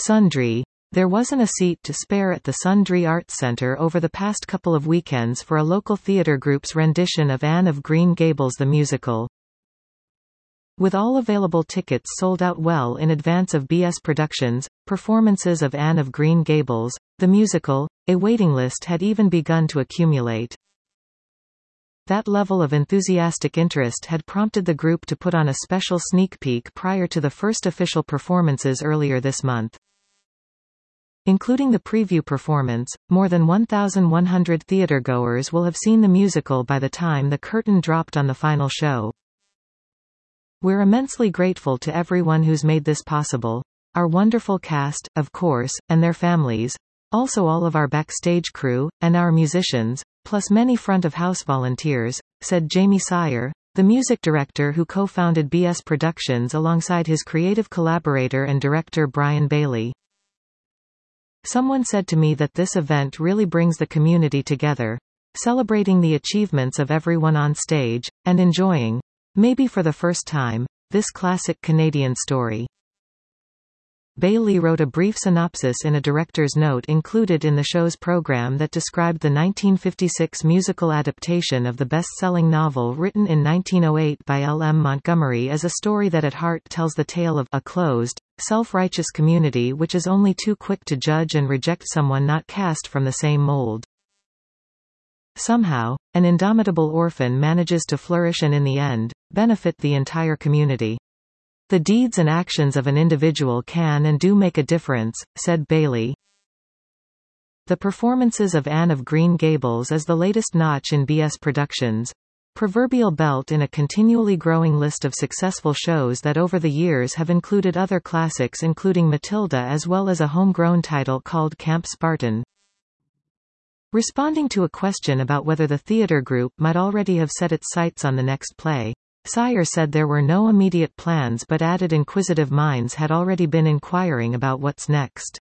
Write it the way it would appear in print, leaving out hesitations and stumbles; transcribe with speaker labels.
Speaker 1: Sundry. There wasn't a seat to spare at the Sundry Arts Centre over the past couple of weekends for a local theatre group's rendition of Anne of Green Gables the musical. With all available tickets sold out well in advance of BS Productions' performances of Anne of Green Gables, the musical, a waiting list had even begun to accumulate. That level of enthusiastic interest had prompted the group to put on a special sneak peek prior to the first official performances earlier this month. Including the preview performance, more than 1,100 theatergoers will have seen the musical by the time the curtain dropped on the final show. We're immensely grateful to everyone who's made this possible. Our wonderful cast, of course, and their families, also all of our backstage crew, and our musicians, plus many front-of-house volunteers, said Jamie Sire, the music director who co-founded BS Productions alongside his creative collaborator and director Brian Bailey. Someone said to me that this event really brings the community together, celebrating the achievements of everyone on stage, and enjoying, maybe for the first time, this classic Canadian story. Bailey wrote a brief synopsis in a director's note included in the show's program that described the 1956 musical adaptation of the best-selling novel written in 1908 by L. M. Montgomery as a story that at heart tells the tale of a closed, self-righteous community which is only too quick to judge and reject someone not cast from the same mold. Somehow, an indomitable orphan manages to flourish and in the end, benefit the entire community. The deeds and actions of an individual can and do make a difference, said Bailey. The performances of Anne of Green Gables is the latest notch in BS Productions' proverbial belt in a continually growing list of successful shows that over the years have included other classics including Matilda as well as a homegrown title called Camp Spartan. Responding to a question about whether the theatre group might already have set its sights on the next play, Sire said there were no immediate plans but added inquisitive minds had already been inquiring about what's next.